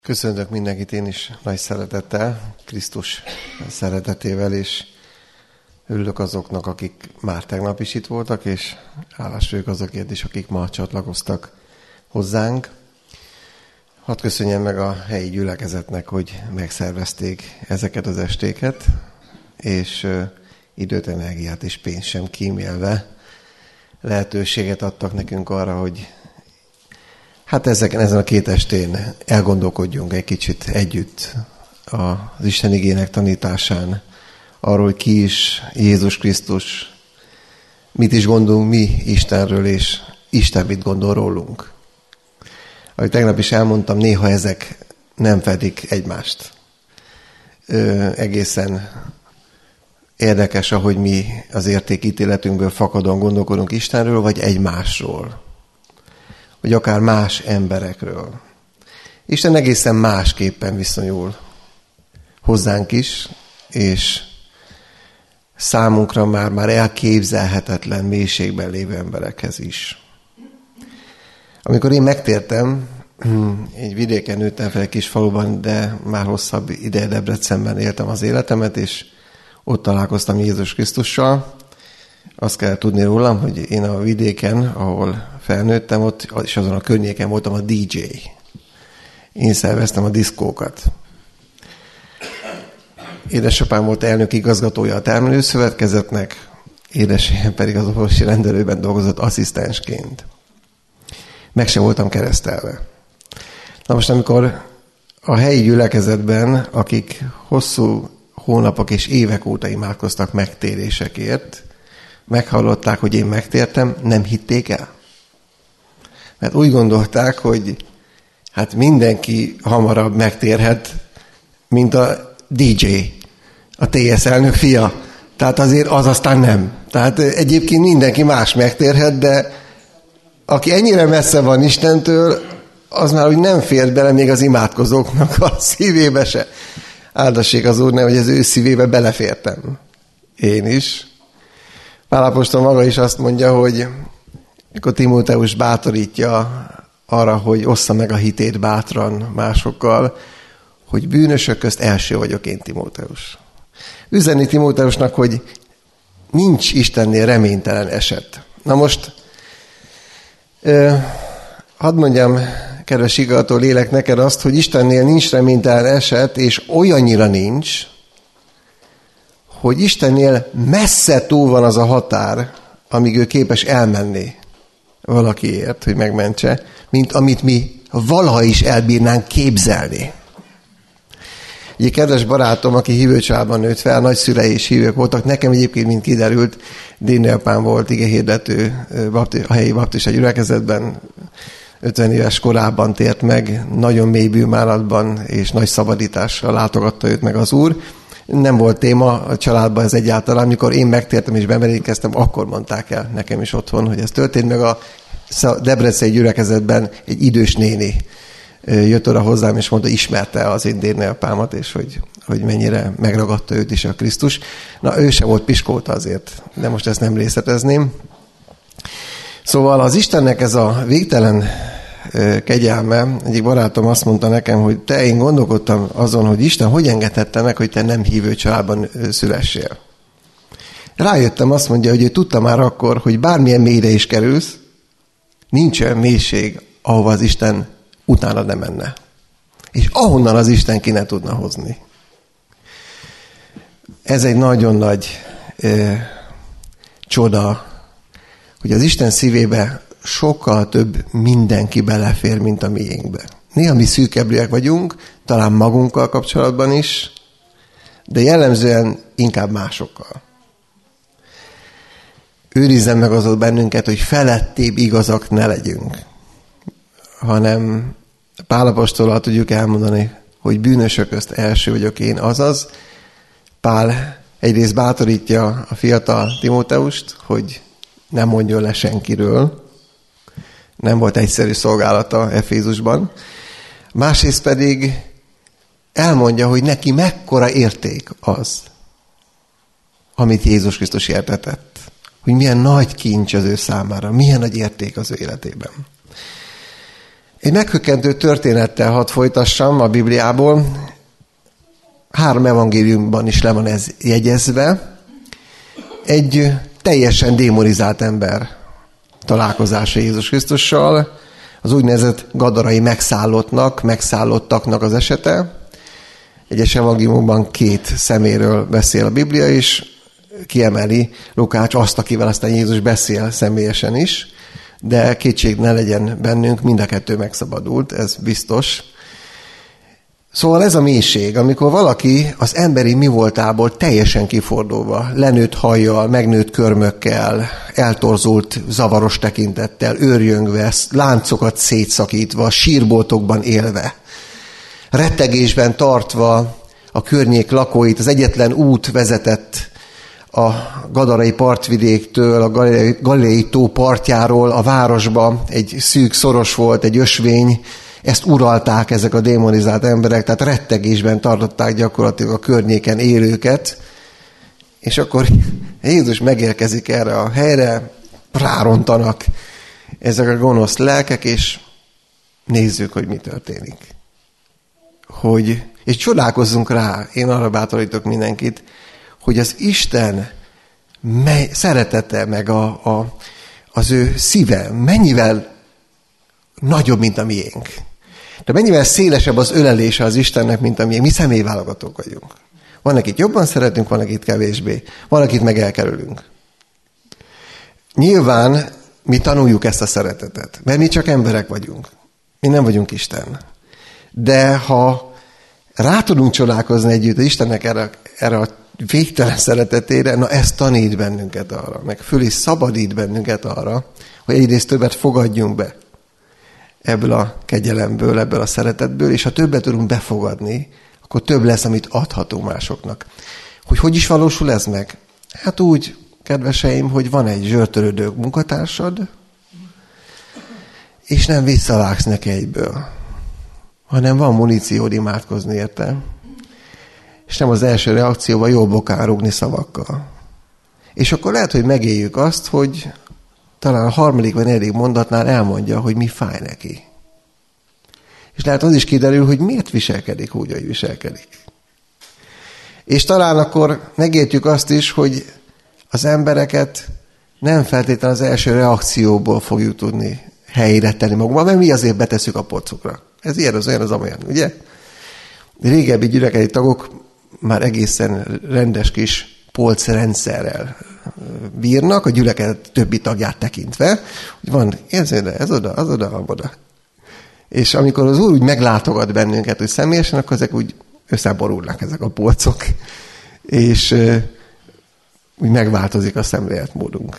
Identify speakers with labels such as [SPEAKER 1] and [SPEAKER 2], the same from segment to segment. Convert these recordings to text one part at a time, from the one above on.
[SPEAKER 1] Köszöntök mindenkit én is nagy szeretettel, Krisztus szeretetével, és örülök azoknak, akik már tegnap is itt voltak, és hálás vagyok azokért is, akik ma csatlakoztak hozzánk. Hadd köszönjem meg a helyi gyülekezetnek, hogy megszervezték ezeket az estéket, és időt, energiát és pénzt sem kímélve lehetőséget adtak nekünk arra, hogy ezen a két estén elgondolkodjunk egy kicsit együtt az Isten igének tanításán, arról, hogy ki is Jézus Krisztus, mit is gondolunk mi Istenről, és Isten mit gondol rólunk. Ahogy tegnap is elmondtam, néha ezek nem fedik egymást. Egészen érdekes, ahogy mi az értékítéletünkből fakadóan gondolkodunk Istenről, vagy egymásról. Vagy akár más emberekről. Isten egészen másképpen viszonyul hozzánk is, és számunkra már elképzelhetetlen mélységben lévő emberekhez is. Amikor én megtértem, egy vidéken nőttem fel egy kis faluban, de már hosszabb ideje Debrecenben éltem az életemet, és ott találkoztam Jézus Krisztussal. Azt kell tudni rólam, hogy én a vidéken, ahol felnőttem, ott és azon a környéken voltam a DJ. Én szerveztem a diszkókat. Édesapám volt elnök igazgatója a termelőszövetkezetnek, édesanyám pedig az orvosi rendelőben dolgozott asszisztensként. Meg sem voltam keresztelve. Na most, amikor a helyi gyülekezetben, akik hosszú hónapok és évek óta imádkoztak megtérésekért, meghallották, hogy én megtértem, nem hitték el. Mert úgy gondolták, hogy mindenki hamarabb megtérhet, mint a DJ, a TS elnök fia. Tehát azért az aztán nem. Tehát egyébként mindenki más megtérhet, de aki ennyire messze van Istentől, az már úgy nem fér bele még az imádkozóknak a szívébe se. Áldassék az Úr, hogy az ő szívébe belefértem. Én is. Pál apostol maga is azt mondja, hogy mikor Timóteus bátorítja arra, hogy ossza meg a hitét bátran másokkal, hogy bűnösök közt első vagyok én, Timóteus. Üzenni Timóteusnak, hogy nincs Istennél reménytelen eset. Na most, hadd mondjam, kedves igazgató lélek, neked azt, hogy Istennél nincs reménytelen eset, és olyannyira nincs, hogy Istennél messze túl van az a határ, amíg ő képes elmenni valakiért, hogy megmentse, mint amit mi valaha is elbírnánk képzelni. Egy kedves barátom, aki hívőcsaládban nőtt fel, nagyszülei is hívők voltak, nekem egyébként, mint kiderült, dédnagyapám volt igehirdető a helyi baptista gyülekezetben, 50 éves korában tért meg, nagyon mély bűnbánatban és nagy szabadítással látogatta őt meg az Úr. Nem volt téma a családban ez egyáltalán. Amikor én megtértem és bemerítkeztem, akkor mondták el nekem is otthon, hogy ez történt. Meg a debreceni gyülekezetben egy idős néni jött oda hozzám, és mondta, ismerte az én dédnagyapámat, és hogy mennyire megragadta őt is a Krisztus. Na, ő sem volt piskolta azért, de most ezt nem részletezném. Szóval az Istennek ez a végtelen kegyelme, egyik barátom azt mondta nekem, hogy én gondolkodtam azon, hogy Isten hogy engedhette meg, hogy te nem hívő családban szülessél. Rájöttem, azt mondja, hogy ő tudta már akkor, hogy bármilyen mélyre is kerülsz, nincs olyan mélység, ahova az Isten utána nem menne. És ahonnan az Isten ki ne tudna hozni. Ez egy nagyon nagy csoda, hogy az Isten szívébe sokkal több mindenki belefér, mint a miénkbe. Néha mi szűkebbriek vagyunk, talán magunkkal kapcsolatban is, de jellemzően inkább másokkal. Őrizzen meg azot bennünket, hogy felettébb igazak ne legyünk, hanem Pál apostolral tudjuk elmondani, hogy bűnösök közt első vagyok én, azaz Pál egyrészt bátorítja a fiatal Timóteust, hogy nem mondjon le senkiről. Nem volt egyszerű szolgálata Efézusban. Másrészt pedig elmondja, hogy neki mekkora érték az, amit Jézus Krisztus értetett. Hogy milyen nagy kincs az ő számára, milyen nagy érték az ő életében. Egy meghökkentő történettel hadd folytassam a Bibliából. 3 evangéliumban is le van ez jegyezve. Egy teljesen démonizált ember találkozása Jézus Krisztussal, az úgynevezett gadarai megszállottaknak az esete. Egyes evangéliumokban 2 szeméről beszél a Biblia, és kiemeli Lukács azt, akivel aztán Jézus beszél személyesen is, de kétség ne legyen bennünk, mind a 2 megszabadult, ez biztos. Szóval ez a mélység, amikor valaki az emberi mi voltából teljesen kifordulva, lenőtt hajjal, megnőtt körmökkel, eltorzult zavaros tekintettel, őrjöngve, láncokat szétszakítva, sírboltokban élve, rettegésben tartva a környék lakóit, az egyetlen út vezetett a gadarai partvidéktől, a Galileai tó partjáról a városba, egy szűk szoros volt, egy ösvény, ezt uralták ezek a démonizált emberek, tehát rettegésben tartották gyakorlatilag a környéken élőket, és akkor Jézus megérkezik erre a helyre, rárontanak ezek a gonosz lelkek, és nézzük, hogy mi történik. És csodálkozzunk rá, én arra bátorítok mindenkit, hogy az Isten szeretete, meg az ő szíve mennyivel nagyobb, mint a miénk. De mennyivel szélesebb az ölelése az Istennek, mint a miénk. Mi személyválogatók vagyunk. Van, akit jobban szeretünk, van, akit kevésbé. Van, akit meg elkerülünk. Nyilván mi tanuljuk ezt a szeretetet, mert mi csak emberek vagyunk. Mi nem vagyunk Isten. De ha rá tudunk csodálkozni együtt az Istennek erre a végtelen szeretetére, na ez tanít bennünket arra, meg föl is szabadít bennünket arra, hogy egyrészt többet fogadjunk be ebből a kegyelemből, ebből a szeretetből, és ha többet tudunk befogadni, akkor több lesz, amit adhatunk másoknak. Hogy is valósul ez meg? Hát úgy, kedveseim, hogy van egy zsörtölődő munkatársad, és nem visszavágsz neki egyből, hanem van muníciód imádkozni érte, és nem az első reakcióban jó bokán rúgni szavakkal. És akkor lehet, hogy megéljük azt, hogy talán a 3. vagy 4. mondatnál elmondja, hogy mi fáj neki. És lehet az is kiderül, hogy miért viselkedik úgy, hogy viselkedik. És talán akkor megértjük azt is, hogy az embereket nem feltétlenül az első reakcióból fogjuk tudni helyére tenni magunkban, mert mi azért betesszük a polcukra. Ez ilyen, az olyan, az amolyan, ugye? Régebbi gyülekezeti tagok már egészen rendes kis polcrendszerrel bírnak, a gyülekezet többi tagját tekintve, hogy van ez oda, az oda. És amikor az Úr úgy meglátogat bennünket, hogy személyesen, akkor ezek úgy összeborulnak ezek a polcok, és úgy megváltozik a szemléletmódunk.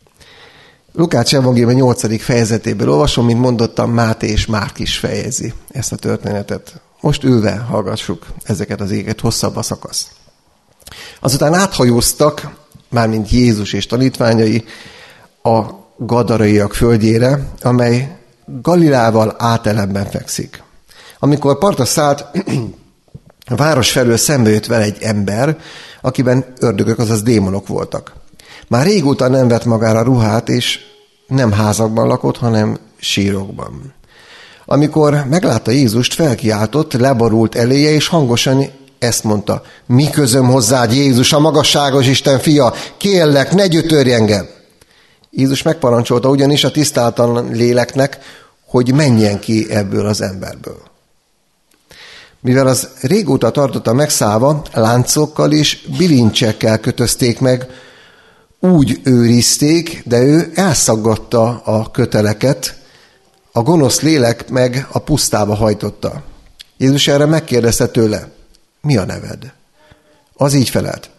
[SPEAKER 1] Lukács evangélium 8. fejezetéből olvasom, mint mondottam, Máté és Márk is fejezi ezt a történetet. Most ülve hallgassuk ezeket az éget, hosszabb a szakasz. Azután áthajóztak, mármint Jézus és tanítványai, a gadaraiak földjére, amely Galileával átelemben fekszik. Amikor partra szállt, a város felől szembe jött vele egy ember, akiben ördögök, azaz démonok voltak. Már régóta nem vett magára ruhát, és nem házakban lakott, hanem sírokban. Amikor meglátta Jézust, felkiáltott, leborult eléje, és hangosan ezt mondta: mi közöm hozzád, Jézus, a magasságos Isten fia, kérlek, ne gyötörj engem! Jézus megparancsolta ugyanis a tisztátalan léleknek, hogy menjen ki ebből az emberből. Mivel az régóta tartotta megszállva, láncokkal és bilincsekkel kötözték meg, úgy őrizték, de ő elszaggatta a köteleket, a gonosz lélek meg a pusztába hajtotta. Jézus erre megkérdezte tőle: mi a neved? Az így felelt: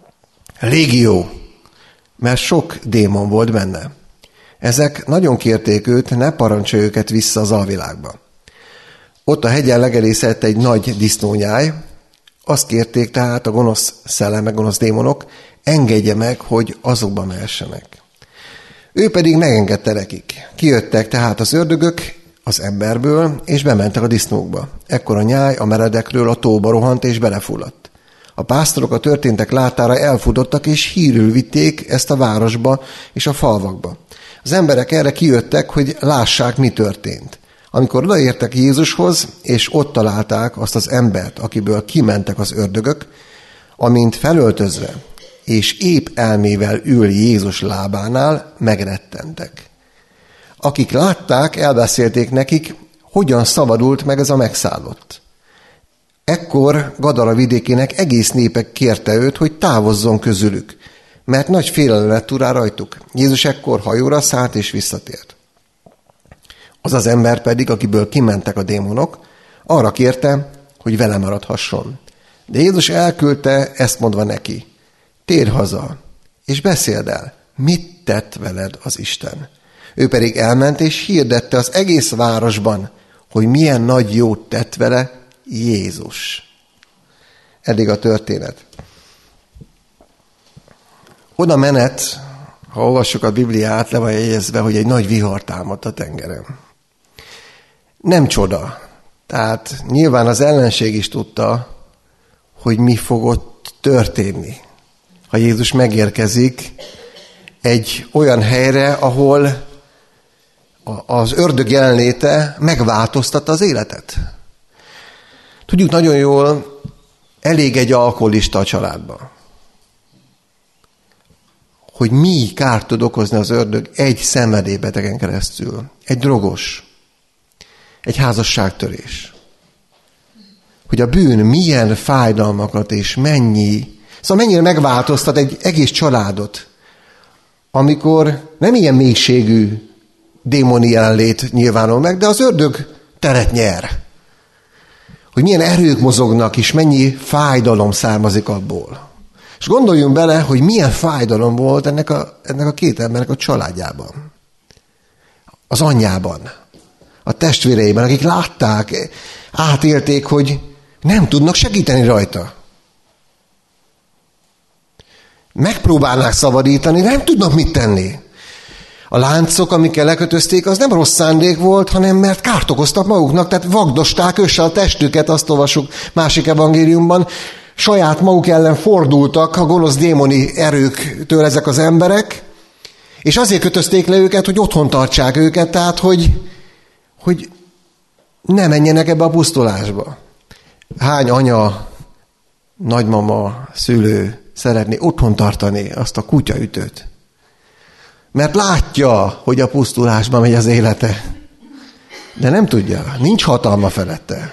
[SPEAKER 1] Légió, mert sok démon volt benne. Ezek nagyon kérték őt, ne parancsolja őket vissza az alvilágba. Ott a hegyen legerészett egy nagy disznónyáj, azt kérték tehát a gonosz szellemek, gonosz démonok, engedje meg, hogy azokba mehessenek. Ő pedig megengedte nekik. Kijöttek tehát az ördögök az emberből, és bementek a disznókba. Ekkor a nyáj a meredekről a tóba rohant, és belefulladt. A pásztorok a történtek látára elfutottak, és hírül vitték ezt a városba és a falvakba. Az emberek erre kijöttek, hogy lássák, mi történt. Amikor odaértek Jézushoz, és ott találták azt az embert, akiből kimentek az ördögök, amint felöltözve és épp elmével ül Jézus lábánál, megrettentek. Akik látták, elbeszélték nekik, hogyan szabadult meg ez a megszállott. Ekkor Gadara vidékének egész népe kérte őt, hogy távozzon közülük, mert nagy félelem lett urá rajtuk. Jézus ekkor hajóra szállt és visszatért. Az az ember pedig, akiből kimentek a démonok, arra kérte, hogy vele maradhasson. De Jézus elküldte, ezt mondva neki: térj haza, és beszéld el, mit tett veled az Isten. Ő pedig elment, és hirdette az egész városban, hogy milyen nagy jót tett vele Jézus. Eddig a történet. Oda menet, ha olvassuk a Bibliát, le van jegyezve, hogy egy nagy vihar támadt a tengeren. Nem csoda. Tehát nyilván az ellenség is tudta, hogy mi fog ott történni, ha Jézus megérkezik egy olyan helyre, ahol az ördög jelenléte megváltoztatta az életet. Tudjuk nagyon jól, elég egy alkoholista a családban, hogy mi kárt tud okozni az ördög egy szenvedélybetegen keresztül. Egy drogos, egy házasságtörés. Hogy a bűn milyen fájdalmakat és mennyire megváltoztat egy egész családot, amikor nem ilyen mélységű démoni jelenlét nyilvánul meg, de az ördög teret nyer. Hogy milyen erők mozognak, és mennyi fájdalom származik abból. És gondoljunk bele, hogy milyen fájdalom volt ennek a két embernek a családjában. Az anyjában, a testvéreiben, akik látták, átélték, hogy nem tudnak segíteni rajta. Megpróbálnák szabadítani, nem tudnak mit tenni. A láncok, amikkel lekötözték, az nem rossz szándék volt, hanem mert kárt okoztak maguknak, tehát vagdosták őssel a testüket, azt olvasjuk másik evangéliumban. Saját maguk ellen fordultak a gonosz démoni erőktől ezek az emberek, és azért kötözték le őket, hogy otthon tartsák őket, tehát hogy ne menjenek ebbe a pusztulásba. Hány anya, nagymama, szülő szeretné otthon tartani azt a kutyaütőt? Mert látja, hogy a pusztulásba megy az élete. De nem tudja, nincs hatalma felette.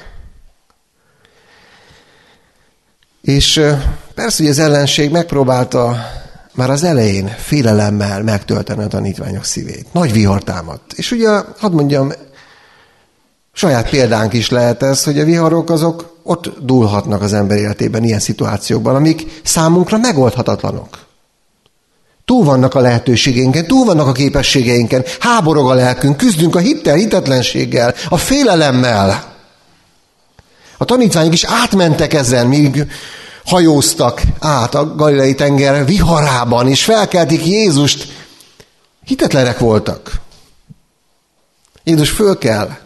[SPEAKER 1] És persze, hogy az ellenség megpróbálta már az elején félelemmel megtölteni a tanítványok szívét. Nagy vihar támadt. És ugye, hadd mondjam, saját példánk is lehet ez, hogy a viharok azok ott dúlhatnak az ember életében ilyen szituációkban, amik számunkra megoldhatatlanok. Túl vannak a lehetőségeinken, túl vannak a képességeinken, háborog a lelkünk, küzdünk a hittel, hitetlenséggel, a félelemmel. A tanítványok is átmentek ezen, míg hajóztak át a Galileai tenger viharában, és felkeltik Jézust. Hitetlenek voltak. Jézus fölkel,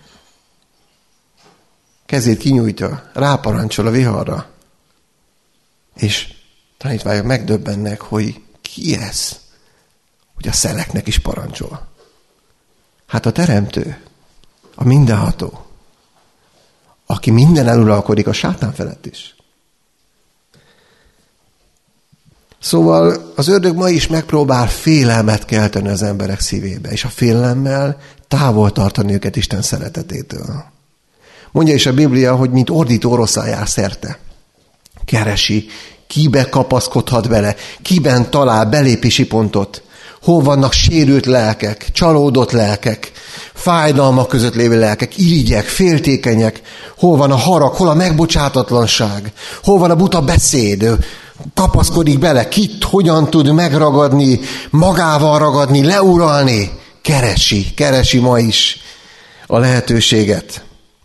[SPEAKER 1] kezét kinyújtja, ráparancsol a viharra, és tanítványok megdöbbennek, hogy ki ez, hogy a szeleknek is parancsol. Hát a teremtő, a mindenható, aki minden eluralkodik a sátán felett is. Szóval az ördög ma is megpróbál félelmet kelteni az emberek szívébe, és a félelemmel távol tartani őket Isten szeretetétől. Mondja is a Biblia, hogy mint ordító oroszlán jár szerte. Keresi, kibe kapaszkodhat bele, kiben talál belépési pontot, hol vannak sérült lelkek, csalódott lelkek, fájdalmak között lévő lelkek, irigyek, féltékenyek, hol van a harag, hol a megbocsátatlanság, hol van a buta beszéd, kapaszkodik bele, kit hogyan tud megragadni, magával ragadni, leuralni, keresi ma is a lehetőséget.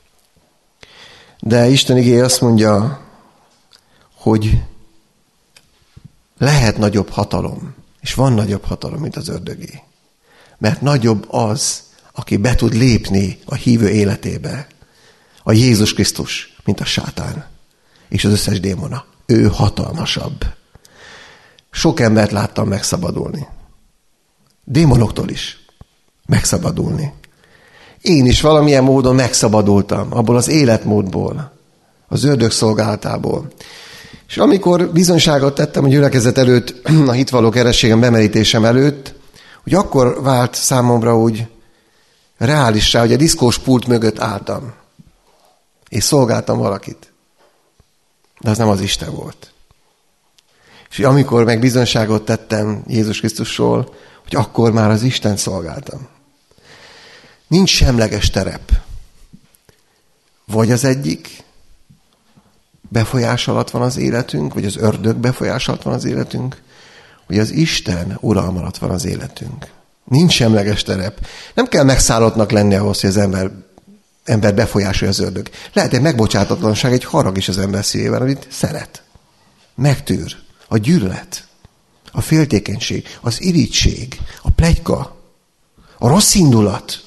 [SPEAKER 1] De Isten igéje azt mondja, hogy lehet nagyobb hatalom, és van nagyobb hatalom, mint az ördögé. Mert nagyobb az, aki be tud lépni a hívő életébe, a Jézus Krisztus, mint a sátán, és az összes démona. Ő hatalmasabb. Sok embert láttam megszabadulni. Démonoktól is megszabadulni. Én is valamilyen módon megszabadultam abból az életmódból, az ördög szolgálatából. És amikor bizonyságot tettem a gyülekezet előtt, a hitvaló kerességem bemerítésem előtt, hogy akkor vált számomra úgy reálissá, hogy a diszkós pult mögött álltam, és szolgáltam valakit. De az nem az Isten volt. És amikor meg bizonyságot tettem Jézus Krisztusról, hogy akkor már az Isten szolgáltam. Nincs semleges terep. Vagy az egyik befolyás alatt van az életünk, vagy az ördög befolyás alatt van az életünk, vagy az Isten uralma alatt van az életünk. Nincs semleges terep. Nem kell megszállottnak lenni ahhoz, hogy az ember befolyásolja az ördög. Lehet egy megbocsátatlanság, egy harag is az ember szívében, amit szeret. Megtűr. A gyűlölet, a féltékenység, az irigység, a pletyka, a rossz indulat.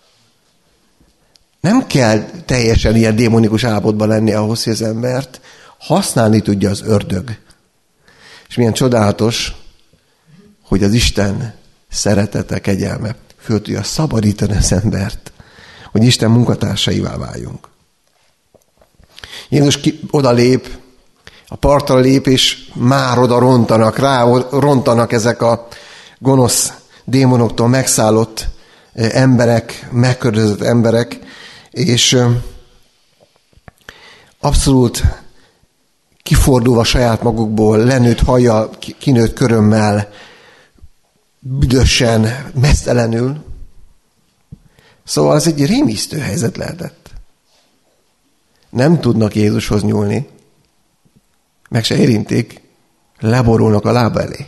[SPEAKER 1] Nem kell teljesen ilyen démonikus állapotban lenni ahhoz, hogy az embert használni tudja az ördög. És milyen csodálatos, hogy az Isten szeretete, kegyelme föl tudja szabadítani az embert, hogy Isten munkatársaivá váljunk. Jézus oda lép, a partra lép, és már oda rontanak ezek a gonosz démonoktól megszállott emberek, megkördözött emberek, és abszolút kifordulva saját magukból, lenőtt hajjal, kinőtt körömmel, büdösen, mesztelenül. Szóval ez egy rémisztő helyzet lehetett. Nem tudnak Jézushoz nyúlni, meg se érintik, leborulnak a lába elé.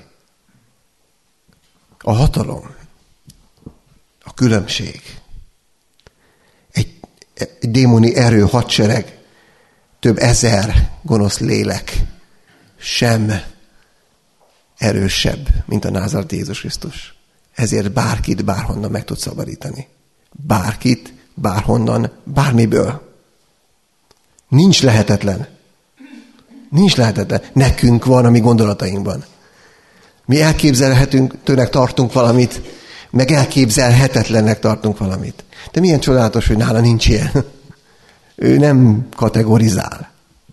[SPEAKER 1] A hatalom, a különbség, egy démoni erő, hadsereg, több ezer gonosz lélek sem erősebb, mint a názareti Jézus Krisztus. Ezért bárkit, bárhonnan meg tud szabadítani. Bárkit, bárhonnan, bármiből. Nincs lehetetlen. Nincs lehetetlen. Nekünk van a mi gondolatainkban. Mi elképzelhetőnek tartunk valamit, meg elképzelhetetlennek tartunk valamit. De milyen csodálatos, hogy nála nincs ilyen. Ő nem kategorizál.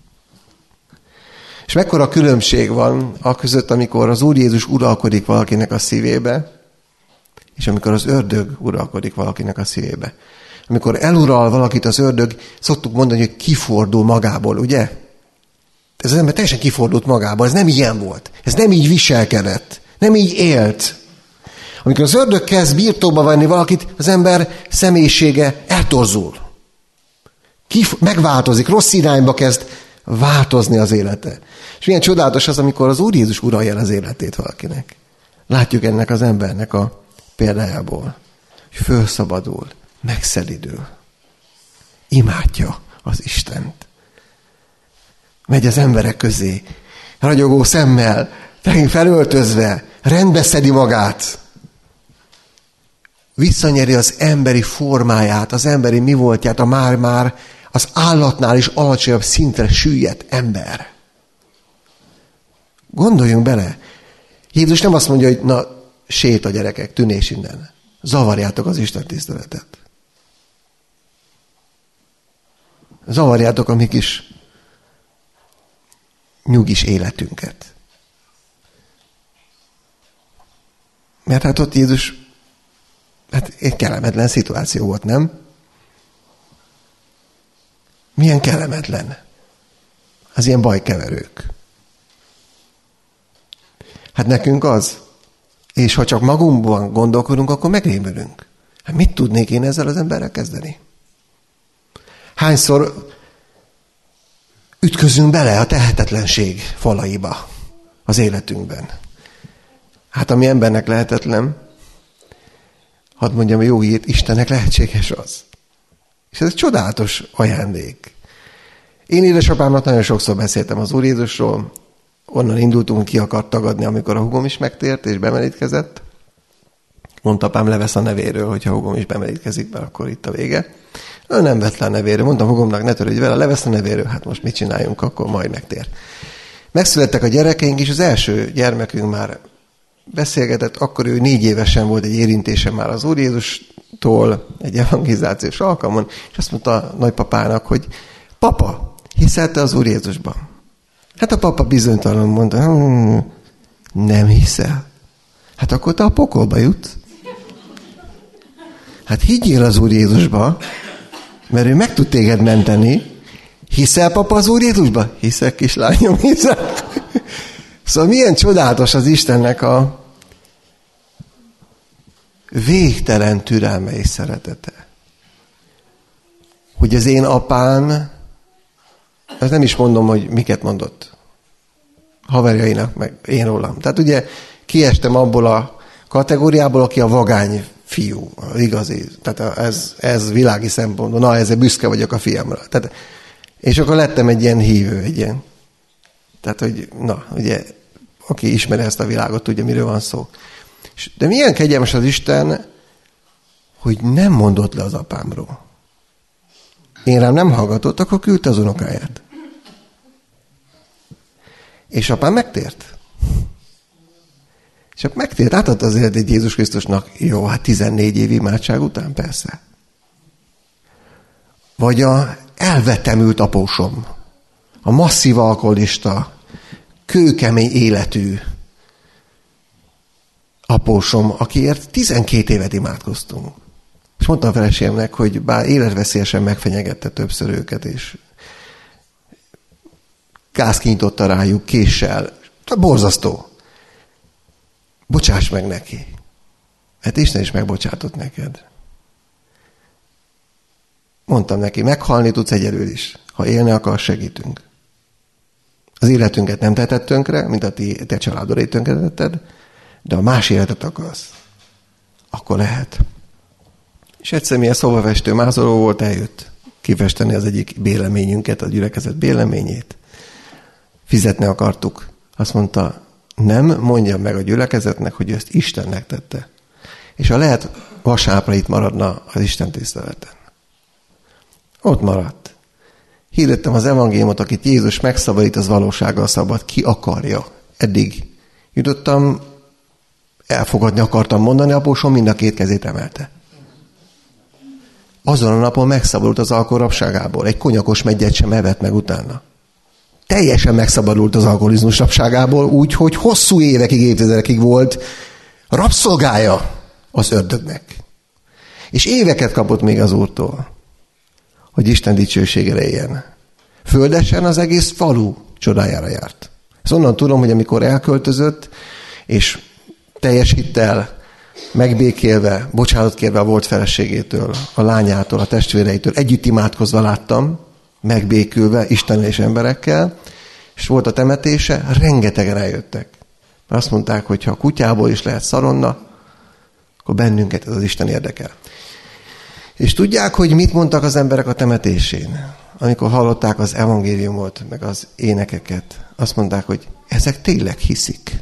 [SPEAKER 1] És mekkora különbség van aközött, amikor az Úr Jézus uralkodik valakinek a szívébe, és amikor az ördög uralkodik valakinek a szívébe. Amikor elural valakit az ördög, szoktuk mondani, hogy kifordul magából, ugye? Ez az ember teljesen kifordult magából, ez nem ilyen volt. Ez nem így viselkedett, nem így élt. Amikor az ördög kezd birtokba venni valakit, az ember személyisége eltorzul. Megváltozik, rossz irányba kezd változni az élete. És milyen csodálatos az, amikor az Úr Jézus uralja az életét valakinek. Látjuk ennek az embernek a példájából, hogy fölszabadul, megszelidül, imádja az Istent. Megy az emberek közé, ragyogó szemmel, felöltözve, rendbe szedi magát, visszanyeri az emberi formáját, az emberi mi voltját, a már az állatnál is alacsonyabb szintre süllyedt ember. Gondoljunk bele. Jézus nem azt mondja, hogy na, sét a gyerekek, tűnés innen. Zavarjátok az Isten tiszteletet. Zavarjátok a mi kis nyugis életünket. Mert hát ott Jézus, hát egy kellemetlen szituáció volt, nem? Milyen kellemetlen. Az ilyen bajkeverők. Hát nekünk az. És ha csak magunkban gondolkodunk, akkor megrémülünk. Hát mit tudnék én ezzel az emberrel kezdeni? Hányszor ütközünk bele a tehetetlenség falaiba az életünkben? Hát ami embernek lehetetlen, hadd mondjam a jó hírt, Istennek lehetséges az. És ez egy csodálatos ajándék. Én édesapámnak nagyon sokszor beszéltem az Úr Jézusról, onnan indultunk, ki akart tagadni, amikor a húgom is megtért és bemerítkezett. Mondta apám, levesz a nevéről, hogyha a húgom is bemerítkezik, mert akkor itt a vége. Ő nem vett le a nevéről. Mondtam húgomnak, ne törődj vele, levesz a nevéről, hát most mit csináljunk, akkor majd megtér. Megszülettek a gyerekeink, és az első gyermekünk már beszélgetett, akkor ő 4 évesen volt, egy érintése már az Úr Jézustól, egy evangelizációs alkalmon, és azt mondta a nagypapának, hogy papa, hiszel te az Úr Jézusban? Hát a papa bizonytalan mondta, nem hiszel. Hát akkor te a pokolba jutsz. Hát higgyél az Úr Jézusba, mert ő meg tud téged menteni. Hiszel, papa, az Úr Jézusba? Hiszek, kislányom, hiszek. Szóval milyen csodálatos az Istennek a végtelen türelme és szeretete. Hogy az én apám, ezt nem is mondom, hogy miket mondott haverjainak, meg én rólam. Tehát ugye kiestem abból a kategóriából, aki a vagány fiú, az igazi. Tehát ez világi szempontból. Na, ezzel büszke vagyok a fiamra. Tehát, és akkor lettem egy ilyen hívő, egy ilyen. Tehát, hogy na, ugye, aki ismeri ezt a világot, tudja, miről van szó. De milyen kegyelmes az Isten, hogy nem mondott le az apámról. Én rám nem hallgatott, akkor küldte az unokáját. És apám megtért. És akkor megtért, átadta az életét Jézus Krisztusnak. Jó, hát 14 év imádság után, persze. Vagy a elvetemült apósom, a masszív alkoholista, kőkemény életű apósom, akiért 12 évet imádkoztunk. És mondtam a feleségemnek, hogy bár életveszélyesen megfenyegette többször őket, és gáz kinyitotta rájuk késsel. Borzasztó. Bocsáss meg neki. Hát Isten is megbocsátott neked. Mondtam neki, meghalni tudsz egyedül is. Ha élni akarsz, segítünk. Az életünket nem tetted tönkre, mint a te családodét tönkretetted, de ha más életet akarsz, akkor lehet. És egyszer milyen szobafestő mázoló volt, eljött kifesteni az egyik béleményünket, a gyülekezet béleményét. Fizetni akartuk. Azt mondta, nem mondja meg a gyülekezetnek, hogy ezt Istennek tette. És ha lehet, vasárnapra itt maradna az Isten tiszteleten. Ott maradt. Hirdettem az evangéliumot, akit Jézus megszabadít, az valósággal szabad. Ki akarja? Eddig jutottam, elfogadni akartam mondani, apósom mind a 2 kezét emelte. Azon a napon megszabadult az alkoholrabságából. Egy konyakos meggyet sem evett meg utána. Teljesen megszabadult az alkoholizmus rabságából, úgy, hogy hosszú évekig, évtizedekig volt rabszolgája az ördögnek. És éveket kapott még az Úrtól, hogy Isten dicsőségére éljen. Földesen az egész falu csodájára járt. Ezt onnan tudom, hogy amikor elköltözött, és teljes hittel, megbékélve, bocsánatot kérve a volt feleségétől, a lányától, a testvéreitől, együtt imádkozva láttam, megbékülve Istennel és emberekkel, és volt a temetése, rengetegen eljöttek. Mert azt mondták, hogy ha a kutyából is lehet szaronna, akkor bennünket ez az Isten érdekel. És tudják, hogy mit mondtak az emberek a temetésén? Amikor hallották az evangéliumot, meg az énekeket, azt mondták, hogy ezek tényleg hiszik.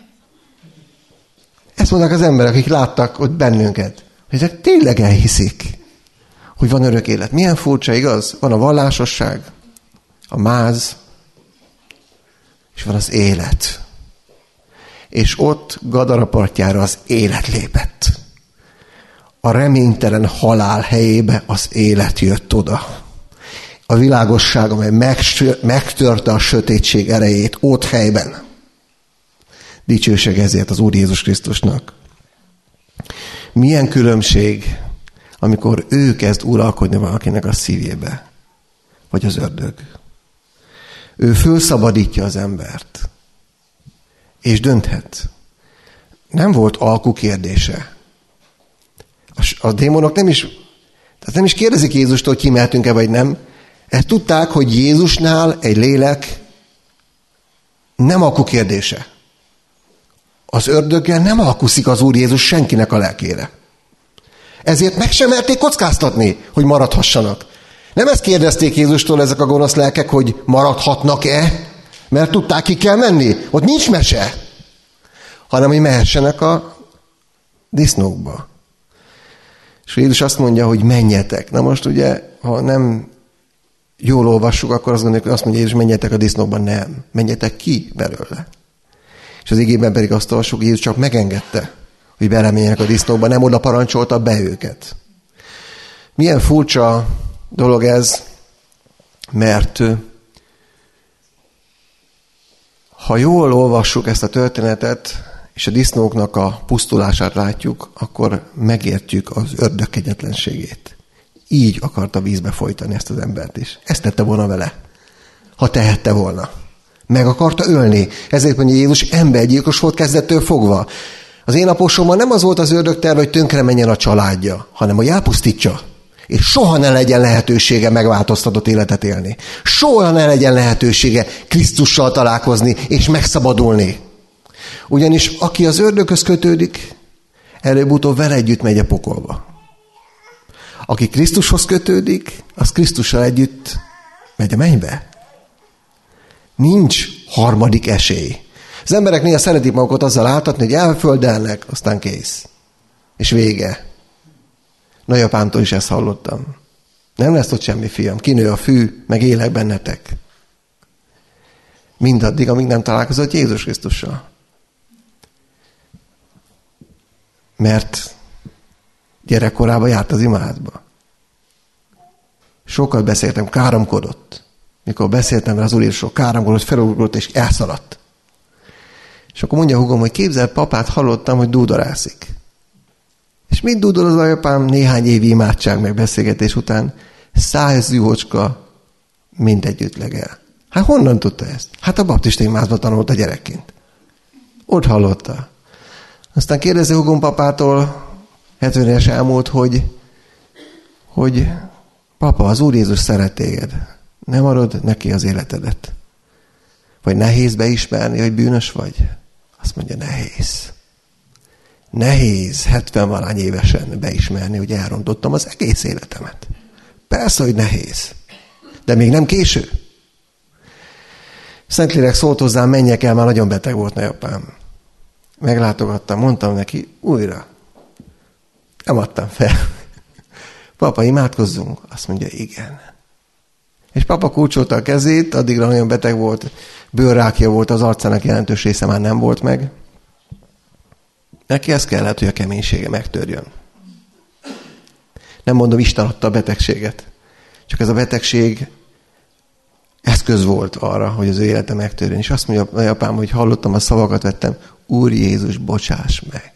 [SPEAKER 1] Ezt mondták az emberek, akik láttak ott bennünket, hogy ezek tényleg elhiszik, hogy van örök élet. Milyen furcsa, igaz? Van a vallásosság, a máz, és van az élet. És ott Gadara partjára az élet lépett. A reménytelen halál helyébe az élet jött oda. A világosság, amely megtörte a sötétség erejét ott helyben. Dicsőség ezért az Úr Jézus Krisztusnak. Milyen különbség, amikor ő kezd uralkodni valakinek a szívébe, vagy az ördög. Ő fölszabadítja az embert, és dönthet. Nem volt alku kérdése. A démonok nem is kérdezik Jézustól, hogy kimehetünk-e vagy nem. Ezt tudták, hogy Jézusnál egy lélek nem alku kérdése. Az ördöggel nem alkuszik az Úr Jézus senkinek a lelkére. Ezért meg sem merték kockáztatni, hogy maradhassanak. Nem ezt kérdezték Jézustól ezek a gonosz lelkek, hogy maradhatnak-e, mert tudták, ki kell menni. Ott nincs mese. Hanem, hogy mehessenek a disznókba. És Jézus azt mondja, hogy menjetek. Na most ugye, ha nem jól olvassuk, akkor azt gondoljuk, hogy azt mondja Jézus, menjetek a disznókba. Nem. Menjetek ki belőle. És az igében pedig azt olvassuk, hogy Jézus csak megengedte, hogy beleményenek a disznóba, nem oda parancsolta be őket. Milyen furcsa dolog ez, mert ha jól olvassuk ezt a történetet, és a disznóknak a pusztulását látjuk, akkor megértjük az ördög kegyetlenségét. Így akarta vízbe folytani ezt az embert is. Ezt tette volna vele, ha tehette volna. Meg akarta ölni. Ezért mondja Jézus, embergyilkos volt kezdettől fogva. Az én apósommal nem az volt az ördög terve, hogy tönkre menjen a családja, hanem hogy elpusztítsa. És soha ne legyen lehetősége megváltoztatott életet élni. Soha ne legyen lehetősége Krisztussal találkozni és megszabadulni. Ugyanis aki az ördöghöz kötődik, előbb-utóbb vele együtt megy a pokolba. Aki Krisztushoz kötődik, az Krisztussal együtt megy a mennybe. Nincs harmadik esély. Az emberek néha szeretik magukat azzal áltatni, hogy elföldelnek, aztán kész. És vége. Nagyapámtól is ezt hallottam. Nem lesz ott semmi, fiam. Kinő a fű, meg élek bennetek. Mindaddig, amíg nem találkozott Jézus Krisztussal. Mert gyerekkorában járt az imádba. Sokat beszéltem, káromkodott. Mikor beszéltem vele az Úr Jézusról, káromkodott, felugrott és elszaladt. És akkor mondja húgom, hogy képzeld, papát hallottam, hogy dúdorászik. És mit dúdol az apám néhány évi imádság meg beszélgetés után? 100 juhocska mindegyütt legel. Hát honnan tudta ezt? Hát a baptista imázba tanulta gyerekként. Ott hallotta. Aztán kérdezi húgom papától, 70 éves elmúlt, hogy papa, az Úr Jézus szeret téged. Nem adod neki az életedet? Vagy nehéz beismerni, hogy bűnös vagy? Azt mondja, nehéz. Nehéz 70-valány évesen beismerni, hogy elrontottam az egész életemet. Persze, hogy nehéz. De még nem késő. Szentlélek szólt hozzám, menjek el, már nagyon beteg volt nagyapám. Meglátogattam, mondtam neki újra. Nem adtam fel. Papa, imádkozzunk? Azt mondja, igen. És papa kulcsolta a kezét, addigra nagyon beteg volt, bőrrákja volt, az arcának jelentős része már nem volt meg. Neki ez kellett, hogy a keménysége megtörjön. Nem mondom, Isten adta a betegséget. Csak ez a betegség eszköz volt arra, hogy az ő élete megtörjön. És azt mondja a apám, hogy hallottam a szavakat, vettem, Úr Jézus, bocsáss meg.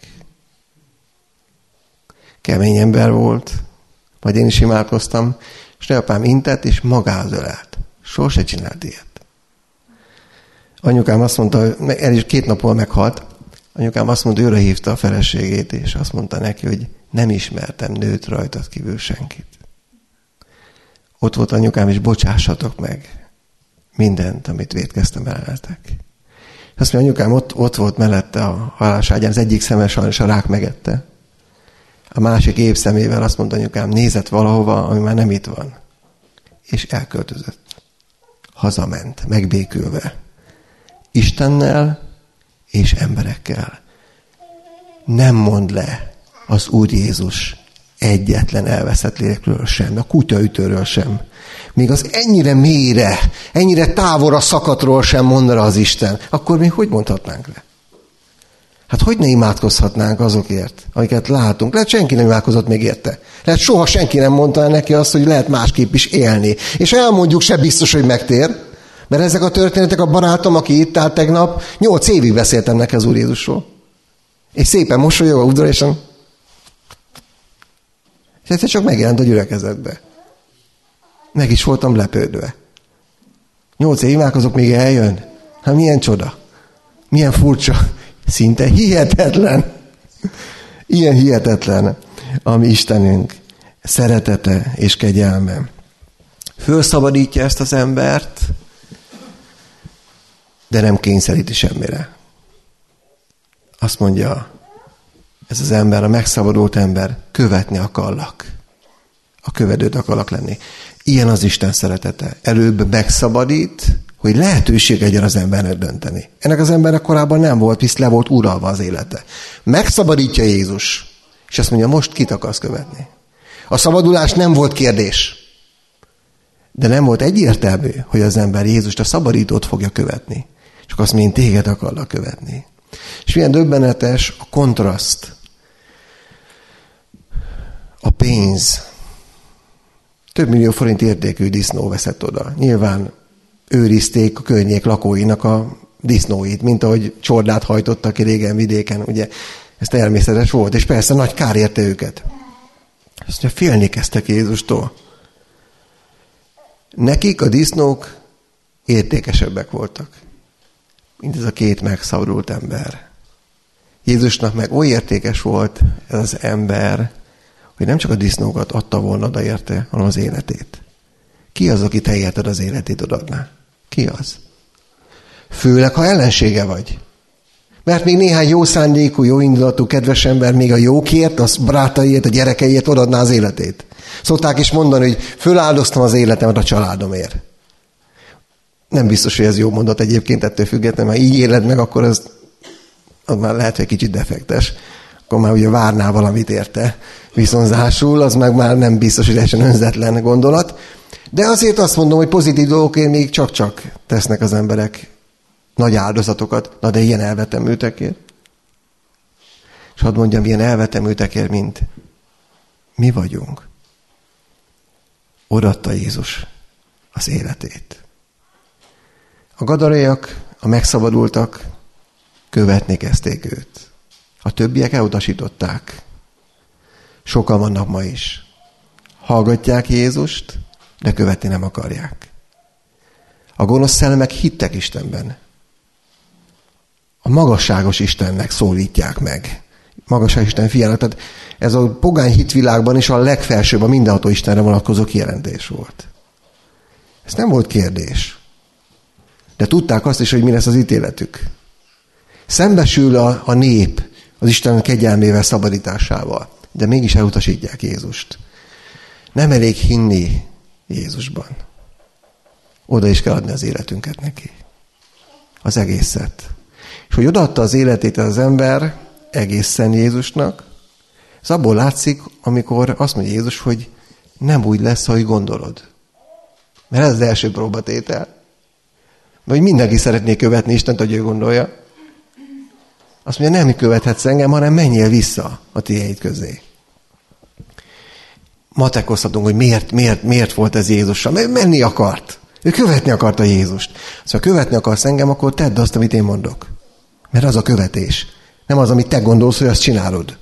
[SPEAKER 1] Kemény ember volt, majd én is imádkoztam, és nagyapám intett, és magához ölelt. Sose csinált ilyet. Anyukám azt mondta, el is 2 napon meghalt, anyukám azt mondta, őre hívta a feleségét, és azt mondta neki, hogy nem ismertem nőt rajtad kívül senkit. Ott volt anyukám, és bocsássatok meg mindent, amit vétkeztem ellenetek. Azt mondja, anyukám ott volt mellette a haláláságyán, az egyik szeme sajnos a rák megette. A másik épp szemével azt mondta anyukám, nézett valahova, ami már nem itt van. És elköltözött. Hazament, megbékülve. Istennel és emberekkel. Nem mond le az Úr Jézus egyetlen elveszett lélekről sem, a kutyaütőről sem. Még az ennyire mélyre, ennyire távolra szakadról sem mondaná az Isten. Akkor még hogy mondhatnánk le? Hát hogy ne imádkozhatnánk azokért, amiket látunk? Lehet senki nem imádkozott még érte. Lehet soha senki nem mondta neki azt, hogy lehet másképp is élni. És elmondjuk, se biztos, hogy megtér. Mert ezek a történetek, a barátom, aki itt állt tegnap, 8 évig beszéltem neki az Úr Jézusról. És szépen mosolyog a udvaráson. És egyszer csak megjelent a gyülekezetbe. Meg is voltam lepődve. 8 év imádkozok, még eljön. Hát milyen csoda. Milyen furcsa. Szinte hihetetlen. Ilyen hihetetlen a mi Istenünk szeretete és kegyelme. Fölszabadítja ezt az embert, de nem kényszeríti semmire. Azt mondja, ez az ember, a megszabadult ember, követni akarlak. A követőt akarlak lenni. Ilyen az Isten szeretete. Előbb megszabadít, hogy lehetőség legyen az embernek dönteni. Ennek az embernek korábban nem volt, hisz le volt uralva az élete. Megszabadítja Jézus, és azt mondja, most kit akarsz követni? A szabadulás nem volt kérdés. De nem volt egyértelmű, hogy az ember Jézust, a szabadítót fogja követni. Csak azt mondja, én téged akarlak követni. És milyen döbbenetes a kontraszt. A pénz. Több millió forint értékű disznó veszett oda. Nyilván őrizték a környék lakóinak a disznóit, mint ahogy csordát hajtottak ki régen vidéken, ugye. Ez természetes volt, és persze nagy kár érte őket. Azt mondja, félni kezdtek Jézustól. Nekik a disznók értékesebbek voltak, mint ez a két megszabadult ember. Jézusnak meg oly értékes volt ez az ember, hogy nem csak a disznókat adta volna oda érte, hanem az életét. Ki az, aki te érted az életét odaadná? Ki az? Főleg, ha ellensége vagy. Mert még néhány jó szándékú, jó indulatú, kedves ember még a jókért, az barátaiért, a gyerekeiért odaadná az életét. Szokták is mondani, hogy föláldoztam az életemet a családomért. Nem biztos, hogy ez jó mondat egyébként, ettől függetlenül, ha így éled meg, akkor az már lehet, hogy kicsit defektes. Akkor már ugye várnál valamit érte. Viszonzásul, az meg már nem biztos, hogy teljesen önzetlen gondolat. De azért azt mondom, hogy pozitív dolgokért még csak-csak tesznek az emberek nagy áldozatokat, na de ilyen elvetemültekért. És hadd mondjam, ilyen elvetemültekért, mint mi vagyunk. Odaadta Jézus az életét. A gadaraiak, a megszabadultak követni kezdték őt. A többiek elutasították. Sokan vannak ma is. Hallgatják Jézust, de követni nem akarják. A gonosz szellemek hittek Istenben. A magasságos Istennek szólítják meg. Magasságos Isten fiának. Tehát ez a pogány hitvilágban is a legfelsőbb, a mindenható Istenre vonatkozó kijelentés volt. Ez nem volt kérdés. De tudták azt is, hogy mi lesz az ítéletük. Szembesül a nép az Isten kegyelmével, szabadításával, de mégis elutasítják Jézust. Nem elég hinni Jézusban. Oda is kell adni az életünket neki. Az egészet. És hogy odaadta az életét az ember egészen Jézusnak, ez abból látszik, amikor azt mondja Jézus, hogy nem úgy lesz, ahogy gondolod. Mert ez az első próbatétel. Mert hogy mindenki szeretné követni Istent, hogy ő gondolja. Azt mondja, nem követhetsz engem, hanem menjél vissza a tiéd közé. Matekozhatunk, hogy miért volt ez Jézussal. Mert menni akart. Ő követni akarta Jézust. Szóval követni akarsz engem, akkor tedd azt, amit én mondok. Mert az a követés. Nem az, amit te gondolsz, hogy azt csinálod.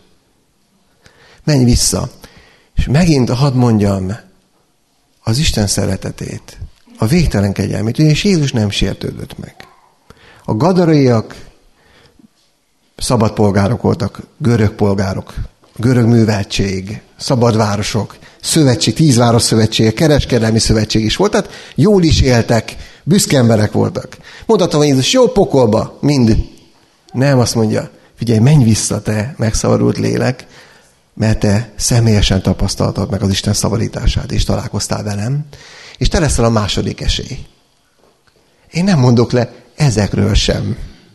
[SPEAKER 1] Menj vissza. És megint hadd mondjam az Isten szeretetét, a végtelen kegyelmét, és Jézus nem sértődött meg. A gadaraiak szabad polgárok voltak, görög polgárok, görög műveltség, szabad városok, szövetség, 10 város szövetsége, kereskedelmi szövetség is volt, tehát jól is éltek, büszke emberek voltak. Mondhatom, hogy Jézus, jó pokolba, mind. Nem, azt mondja, figyelj, menj vissza, te megszabadult lélek, mert te személyesen tapasztaltad meg az Isten szabadítását, és találkoztál velem, és te leszel a második esély. Én nem mondok le ezekről sem.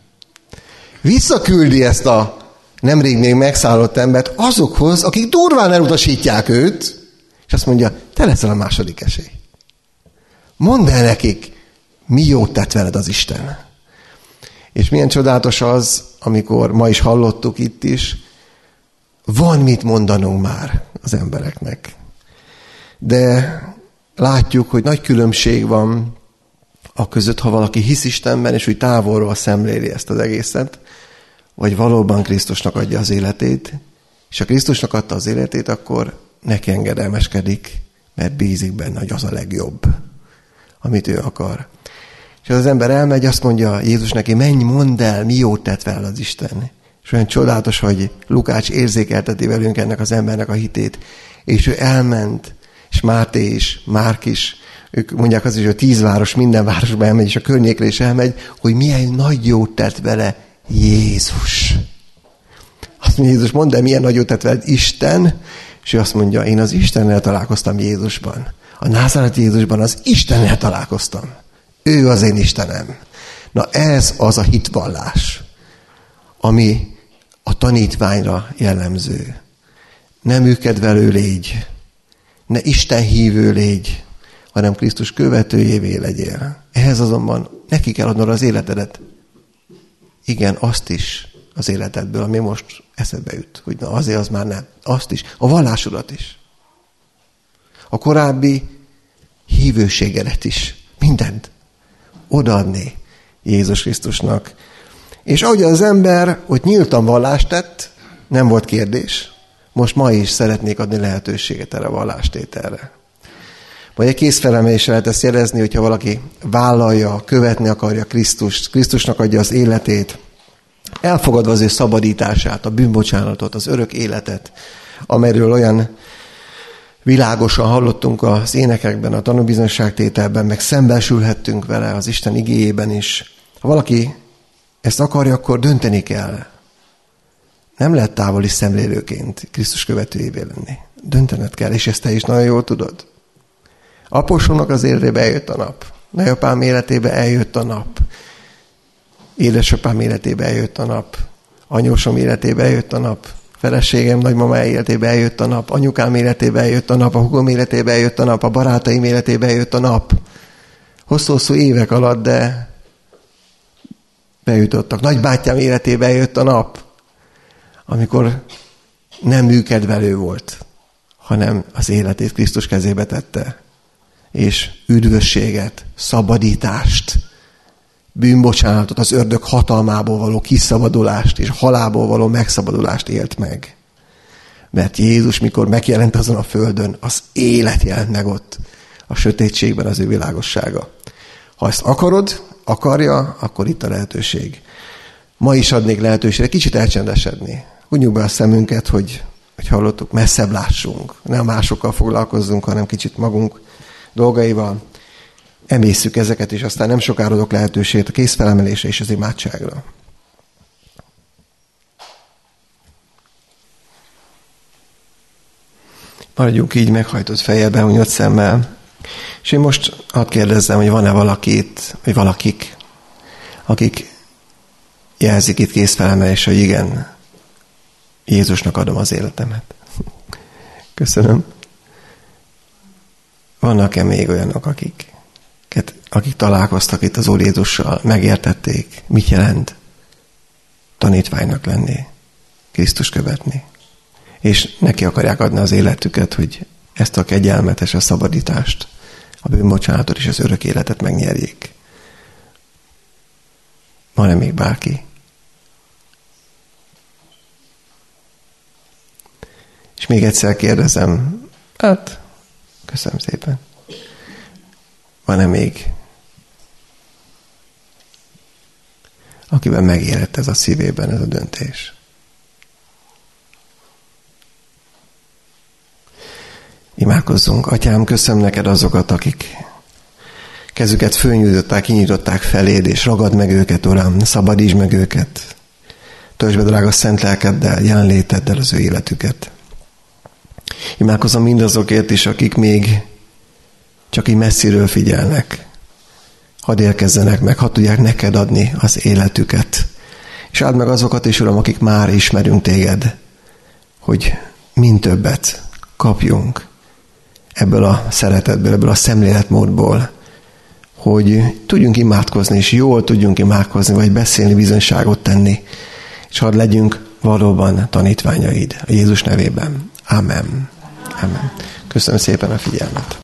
[SPEAKER 1] Visszaküldi ezt a nemrég még megszállott embert azokhoz, akik durván elutasítják őt, és azt mondja, te leszel a második esély. Mondd el nekik, mi jót tett veled az Isten. És milyen csodálatos az, amikor ma is hallottuk itt is, van mit mondanunk már az embereknek. De látjuk, hogy nagy különbség van a között, ha valaki hisz Istenben, és úgy távolról szemléli ezt az egészet, vagy valóban Krisztusnak adja az életét, és ha Krisztusnak adta az életét, akkor neki engedelmeskedik, mert bízik benne, hogy az a legjobb, amit ő akar. És az ember elmegy, azt mondja Jézus neki, menj, mondd el, mi jót tett fel az Isten. És olyan csodálatos, hogy Lukács érzékelteti velünk ennek az embernek a hitét. És ő elment, és Máté is, Márk is, ők mondják azt is, hogy 10 város, minden városba elmegy, és a környékre is elmegy, hogy milyen nagy jót tett vele Jézus. Azt mondja Jézus, mondd el, milyen nagy jót tett veled Isten, és ő azt mondja, én az Istennel találkoztam Jézusban. A názáreti Jézusban az Istennel találkoztam. Ő az én Istenem. Na ez az a hitvallás, ami a tanítványra jellemző. Nem műkedvelő légy, ne Isten hívő légy, hanem Krisztus követőjévé legyél. Ehhez azonban neki kell adnod az életedet. Igen, azt is, az életedből, ami most eszedbe jut, hogy na azért az már nem. Azt is, a vallásodat is. A korábbi hívőségedet is. Mindent odaadni Jézus Krisztusnak. És ahogy az ember ott nyíltan vallást tett, nem volt kérdés, most ma is szeretnék adni lehetőséget erre a vallástételre. Vagy egy kézfelemelésre lehet ezt jelezni, hogyha valaki vállalja, követni akarja Krisztust, Krisztusnak adja az életét, elfogadva az ő szabadítását, a bűnbocsánatot, az örök életet, amelyről olyan világosan hallottunk az énekekben, a tanúbizonyságtételben, meg szembesülhettünk vele az Isten igéjében is. Ha valaki ezt akarja, akkor dönteni kell. Nem lehet távoli szemlélőként Krisztus követőjévé lenni. Döntened kell, és ezt te is nagyon jól tudod. Apósomnak az életébe eljött a nap. Nagyapám életébe eljött a nap. Édesapám életébe eljött a nap. Anyósom életébe eljött a nap. Feleségem, nagymamá életébe eljött a nap. Anyukám életébe eljött a nap. A húgom életébe eljött a nap. A barátaim életébe eljött a nap. Hosszú-hosszú évek alatt, de bejutottak. Nagybátyám életébe eljött a nap, amikor nem műkedvelő volt, hanem az életét Krisztus kezébe tette. És üdvösséget, szabadítást, bűnbocsánatot, az ördög hatalmából való kiszabadulást és halálból való megszabadulást élt meg. Mert Jézus, mikor megjelent azon a földön, az élet jelent meg ott, a sötétségben az ő világossága. Ha ezt akarja, akkor itt a lehetőség. Ma is adnék lehetőséget kicsit elcsendesedni. Húgyjuk be a szemünket, hogy hallottuk, messzebb lássunk. Nem másokkal foglalkozzunk, hanem kicsit magunk dolgaival. Emészszük ezeket, és aztán nem sokára adok lehetőséget a kézfelemelésre és az imádságra. Maradjunk így meghajtott fejjel, behunyott szemmel. És én most hadd kérdezzem, hogy van-e valakit, vagy valakik, akik jelzik itt kézfelemelésre, hogy igen, Jézusnak adom az életemet. Köszönöm. Vannak-e még olyanok, akik találkoztak itt az Úr Jézussal, megértették, mit jelent tanítványnak lenni, Krisztus követni, és neki akarják adni az életüket, hogy ezt a kegyelmet és a szabadítást, a bűnbocsánatot és az örök életet megnyerjék. Van-e még bárki? És még egyszer kérdezem, köszönöm szépen. Van-e még, akiben megérett ez a szívében ez a döntés? Imádkozzunk. Atyám, köszönöm neked azokat, akik kezüket fölnyújtották, kinyitották feléd, és ragad meg őket, Uram, szabadítsd meg őket. Töltsd be drága szent lelkeddel, jelenléteddel az ő életüket. Imádkozom mindazokért is, akik még csak így messziről figyelnek. Hadd érkezzenek meg, hadd tudják neked adni az életüket. És áld meg azokat is, Uram, akik már ismerünk téged, hogy mind többet kapjunk ebből a szeretetből, ebből a szemléletmódból, hogy tudjunk imádkozni, és jól tudjunk imádkozni, vagy beszélni, bizonyságot tenni, és hadd legyünk valóban tanítványaid a Jézus nevében. Amen. Amen. Köszönöm szépen a figyelmet.